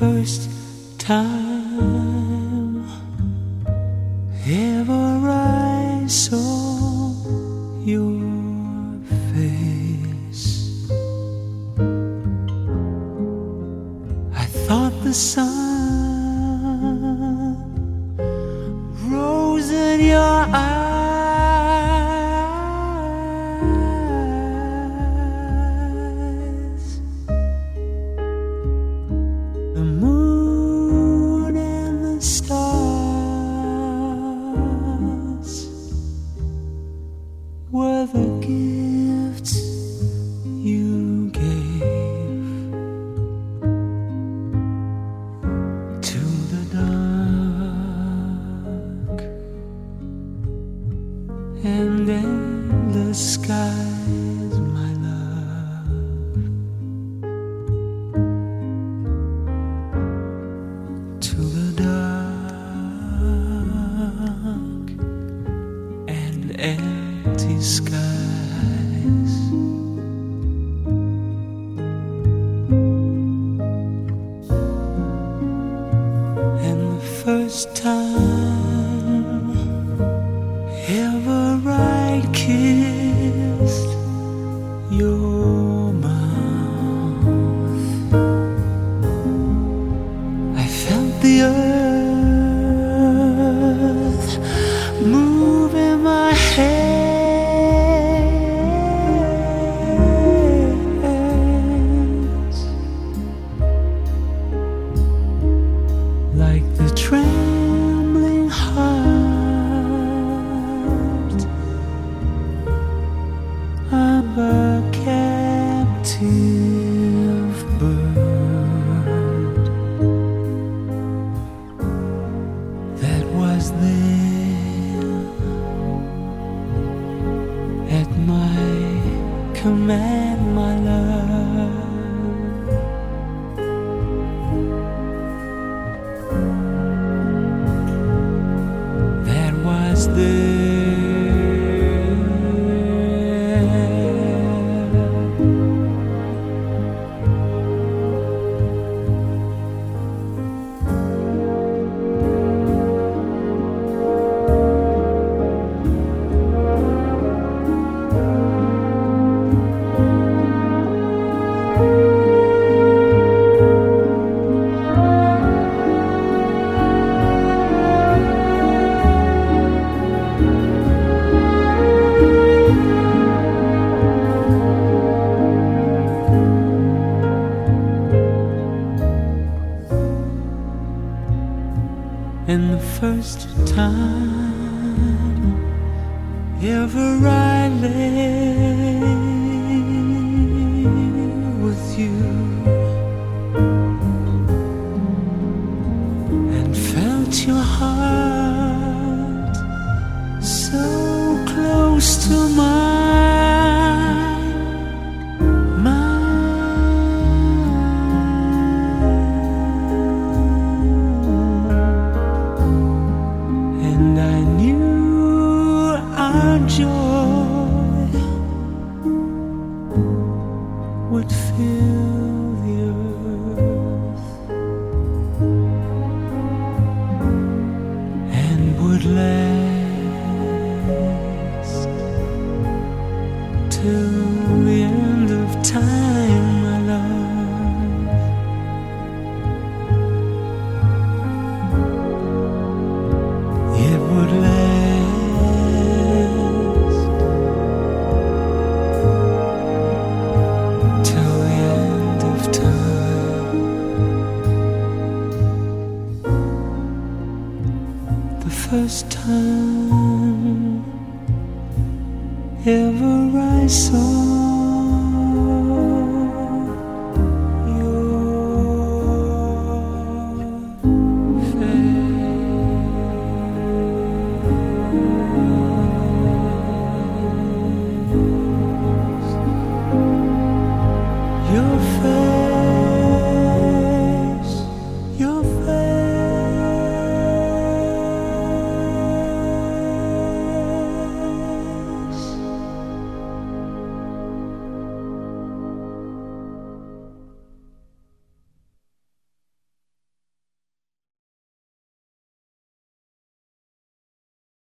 first time ever I saw your face, I thought the sun rose in your eyes. The moon and the stars were the gifts you gave to the dark and endless skies, my love. To the dark and empty skies. And the first time ever I kissed your mouth, I felt the earth move in my hands, like the trembling heart of a captive bird that was there at my command, my love. That was there. And the first time ever I lay with you and felt your heart so close to mine, and I knew our joy would fill the earth and would last till the end of time, my love. It would last till the end of time. The first time ever I saw